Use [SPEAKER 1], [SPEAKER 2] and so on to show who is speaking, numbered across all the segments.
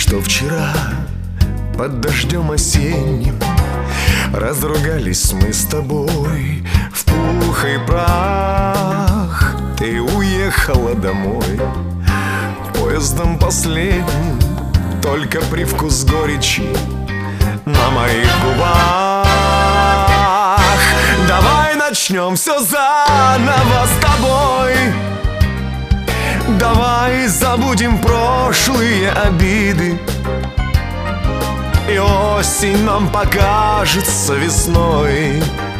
[SPEAKER 1] что вчера под дождем осенним разругались мы с тобой в пух и прах. Ты уехала домой поездом последним, только привкус горечи на моих губах. Давай начнем все заново с тобой. Давай забудем прошлые обиды, и осень нам покажется весной.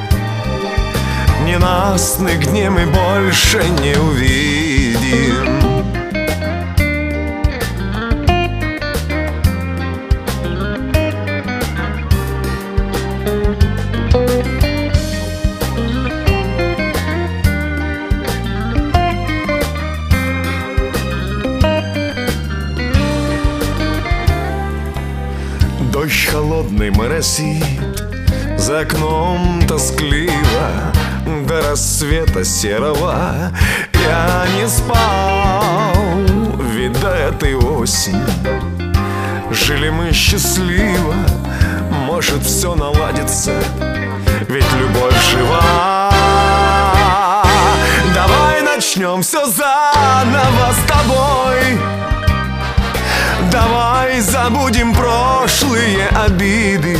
[SPEAKER 1] Ненастных дней мы больше не увидим. Дождь холодный моросит, за окном тоскливо, до рассвета серого я не спал. Ведь до этой осени жили мы счастливо, может все наладится, ведь любовь жива. Давай начнем все заново с тобой. Давай забудем прошлые обиды,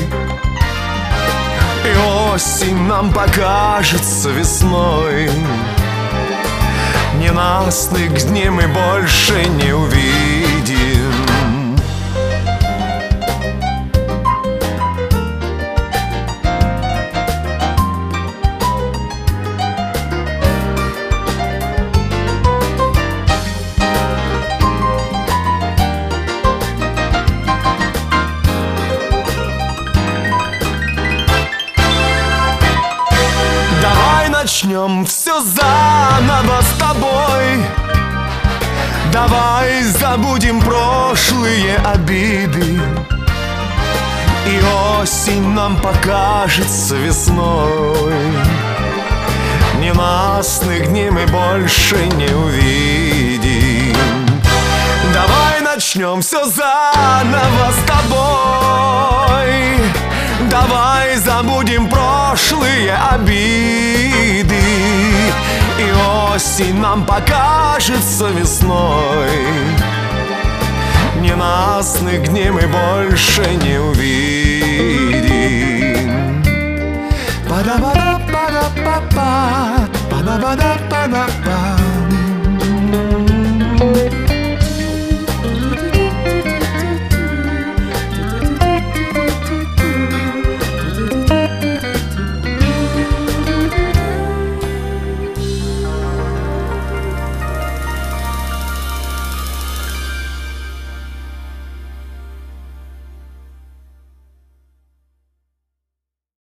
[SPEAKER 1] и осень нам покажется весной. Ненастных дней мы больше не увидим. Начнем все заново с тобой. Давай забудем прошлые обиды, и осень нам покажется весной. Ненастных дней мы больше не увидим. Давай начнем все заново с тобой. Давай забудем прошлые обиды, и осень нам покажется весной. Ненастных дней мы больше не увидим. Па-да-ба-да-па-да-па-па, па-да-ба-да-па-да-па.